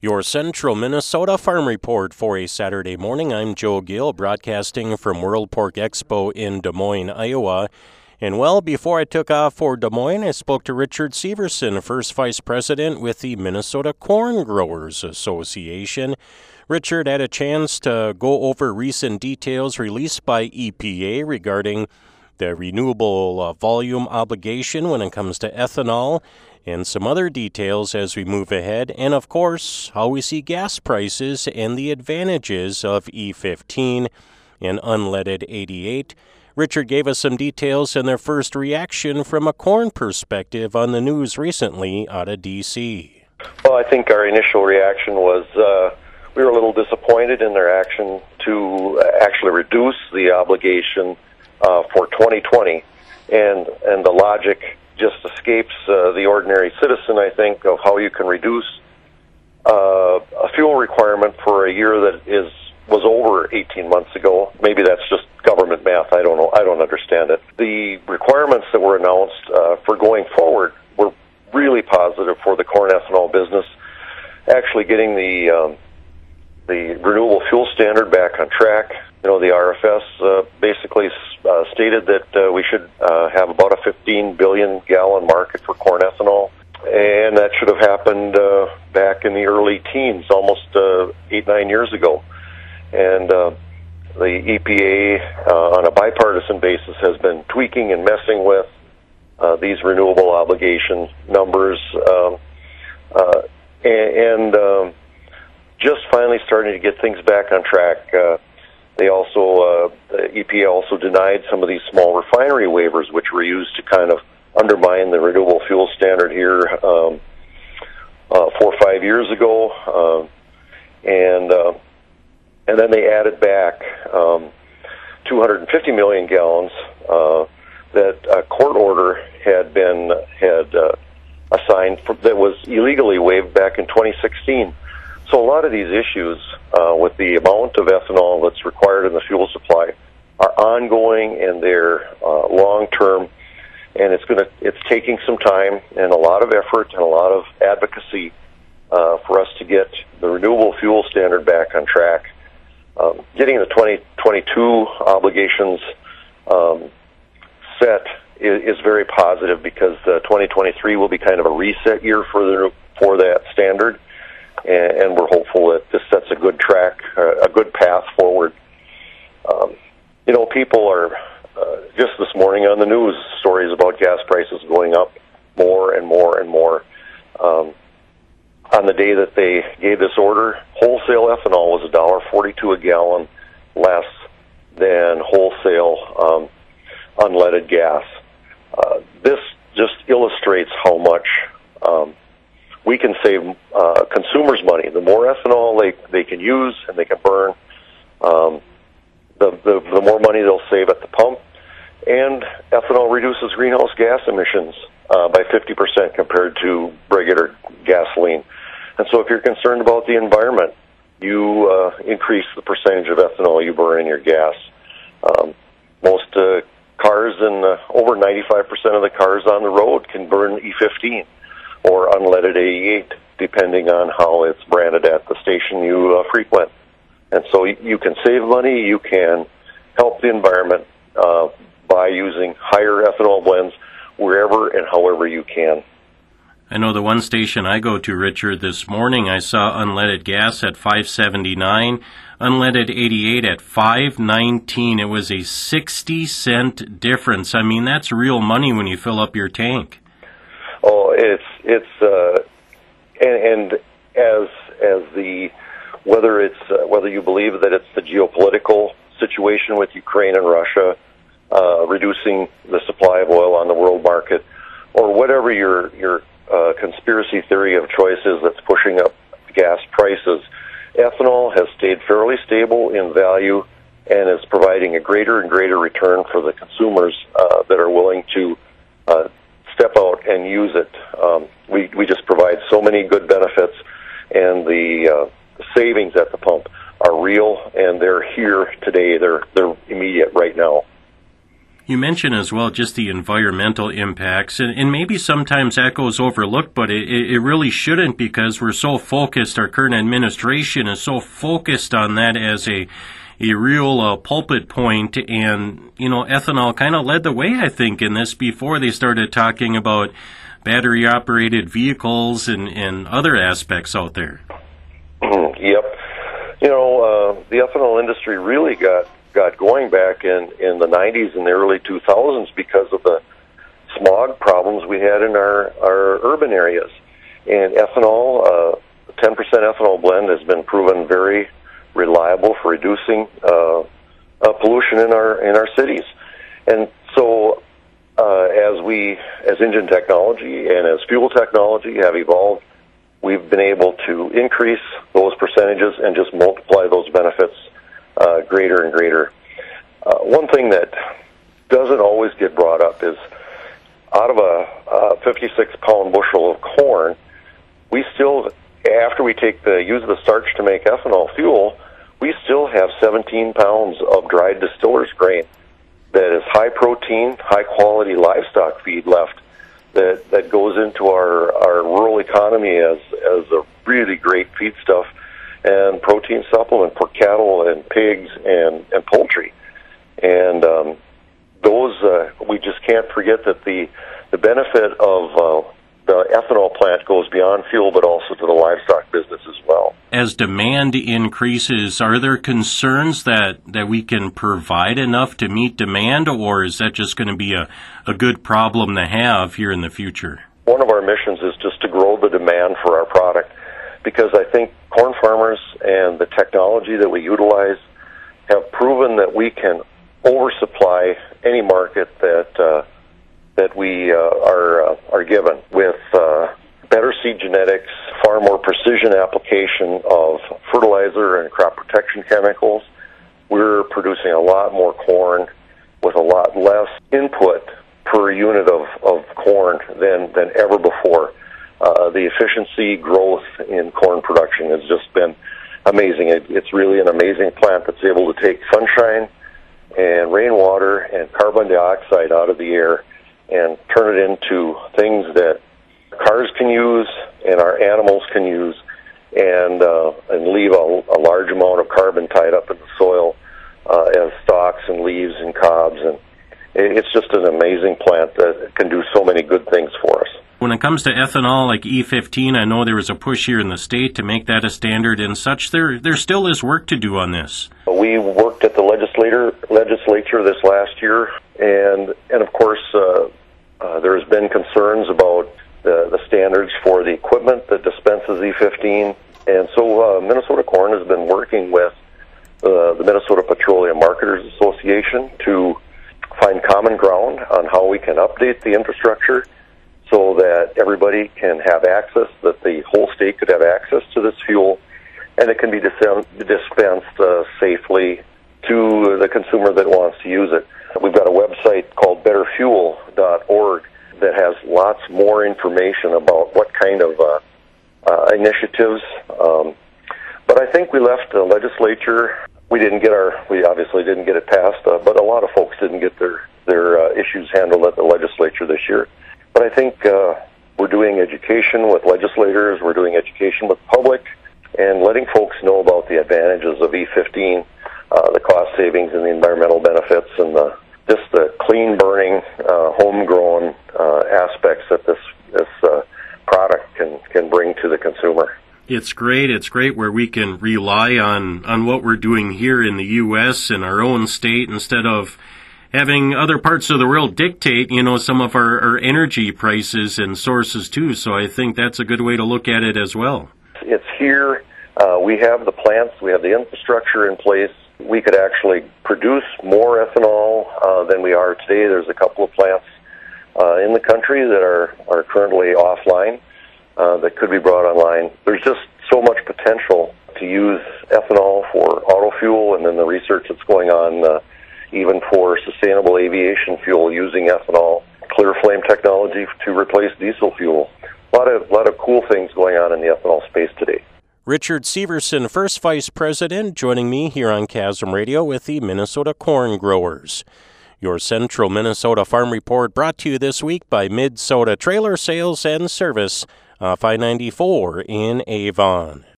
Your Central Minnesota Farm Report for a Saturday morning. I'm Joe Gill, broadcasting from World Pork Expo in Des Moines, Iowa. And well, before I took off for Des Moines, I spoke to Richard Severson, first vice president with the Minnesota Corn Growers Association. Richard had a chance to go over recent details released by EPA regarding the renewable volume obligation when it comes to ethanol, and some other details as we move ahead, and of course, how we see gas prices and the advantages of E15 and unleaded 88. Richard gave us some details and their first reaction from a corn perspective on the news recently out of D.C. Well, I think our initial reaction was we were a little disappointed in their action to actually reduce the obligation for 2020, and the logic just escapes the ordinary citizen, I think, of how you can reduce a fuel requirement for a year that was over 18 months ago. Maybe that's just government math. I don't know. I don't understand it. The requirements that were announced for going forward were really positive for the corn ethanol business. Actually getting the renewable fuel standard back on track. You know, the RFS basically stated that we should have about a 15 billion gallon market for corn ethanol, and that should have happened back in the early teens, almost 8-9 years ago. And the EPA, on a bipartisan basis, has been tweaking and messing with these renewable obligation numbers, and just finally starting to get things back on track. They also, the EPA also denied some of these small refinery waivers, which were used to kind of undermine the renewable fuel standard here 4 or 5 years ago, and then they added back 250 million gallons that a court order had assigned that was illegally waived back in 2016. So a lot of these issues with the amount of ethanol that's required in the fuel supply are ongoing, and they're long-term, and it's taking some time and a lot of effort and a lot of advocacy for us to get the renewable fuel standard back on track. Getting the 2022 obligations set is very positive, because 2023 will be kind of a reset year for that standard. And we're hopeful that this sets a good track, a good path forward. You know, people are, just this morning on the news, stories about gas prices going up more and more and more. On the day that they gave this order, wholesale ethanol was $1.42 a gallon less than wholesale unleaded gas. This just illustrates how much we can save consumers money. The more ethanol they can use and they can burn, the more money they'll save at the pump. And ethanol reduces greenhouse gas emissions by 50% compared to regular gasoline. And so if you're concerned about the environment, you increase the percentage of ethanol you burn in your gas. Most cars, and over 95% of the cars on the road, can burn E15 or unleaded 88, depending on how it's branded at the station you frequent. And so you can save money, you can help the environment by using higher ethanol blends wherever and however you can. I know the one station I go to, Richard, this morning I saw unleaded gas at $5.79, unleaded 88 at $5.19. It was a 60-cent difference. I mean, that's real money when you fill up your tank. Oh, and whether you believe that it's the geopolitical situation with Ukraine and Russia reducing the supply of oil on the world market, or whatever your conspiracy theory of choice is that's pushing up gas prices, ethanol has stayed fairly stable in value and is providing a greater and greater return for the consumers that are willing to step out and use it. We just provide so many good benefits, and the savings at the pump are real, and they're here today. They're immediate right now. You mentioned as well just the environmental impacts, and maybe sometimes that goes overlooked, but it really shouldn't, because we're so focused, our current administration is so focused on that as a real pulpit point, and, ethanol kind of led the way, I think, in this before they started talking about battery-operated vehicles and other aspects out there. Yep. The ethanol industry really got going back in the 90s and the early 2000s because of the smog problems we had in our urban areas. And ethanol, 10% ethanol blend has been proven very reliable for reducing pollution in our cities. And so as engine technology and as fuel technology have evolved, we've been able to increase those percentages and just multiply those benefits greater and greater. One thing that doesn't always get brought up is out of a 56-pound bushel of corn, we still, after we use the starch to make ethanol fuel, we still have 17 pounds of dried distiller's grain that is high protein, high quality livestock feed left that goes into our rural economy as a really great feedstuff and protein supplement for cattle and pigs and poultry. And those we just can't forget that the benefit of the ethanol plant goes beyond fuel, but also to the livestock business as well. As demand increases, are there concerns that we can provide enough to meet demand, or is that just going to be a good problem to have here in the future? One of our missions is just to grow the demand for our product, because I think corn farmers and the technology that we utilize have proven that we can oversupply any market that we are given with better seed genetics, far more precision application of fertilizer and crop protection chemicals. We're producing a lot more corn with a lot less input per unit of corn than ever before. The efficiency growth in corn production has just been amazing. It's really an amazing plant that's able to take sunshine and rainwater and carbon dioxide out of the air and turn it into things that cars can use and our animals can use, and leave a large amount of carbon tied up in the soil as stalks and leaves and cobs. And it's just an amazing plant that can do so many good things for us. When it comes to ethanol like E15, I know there was a push here in the state to make that a standard and such. There still is work to do on this. We worked at the legislature this last year, and of course there has been concerns about the standards for the equipment that dispenses E15, and so Minnesota Corn has been working with the Minnesota Petroleum Marketers Association to find common ground on how we can update the infrastructure so that everybody can have access, that the whole state could have access to this fuel, and it can be dispensed safely to the consumer that wants to use it. We've got a website called betterfuel.org that has lots more information about what kind of initiatives. But I think we left the legislature. We obviously didn't get it passed, but a lot of folks didn't get their issues handled at the legislature this year. But I think we're doing education with legislators, we're doing education with the public, and letting folks know about the advantages of E15, the cost savings and the environmental benefits, and just the clean burning, homegrown aspects that this product can bring to the consumer. It's great. It's great where we can rely on what we're doing here in the U.S. in our own state instead of having other parts of the world dictate, some of our energy prices and sources too. So I think that's a good way to look at it as well. It's here. We have the plants. We have the infrastructure in place. We could actually produce more ethanol than we are today. There's a couple of plants in the country that are currently offline that could be brought online. There's just so much potential to use ethanol for auto fuel, and then the research that's going on even for sustainable aviation fuel using ethanol, clear flame technology to replace diesel fuel. A lot of cool things going on in the ethanol space today. Richard Severson, First Vice President, joining me here on Chasm Radio with the Minnesota Corn Growers. Your Central Minnesota Farm Report brought to you this week by Mid-Soda Trailer Sales and Service off I-94 in Avon.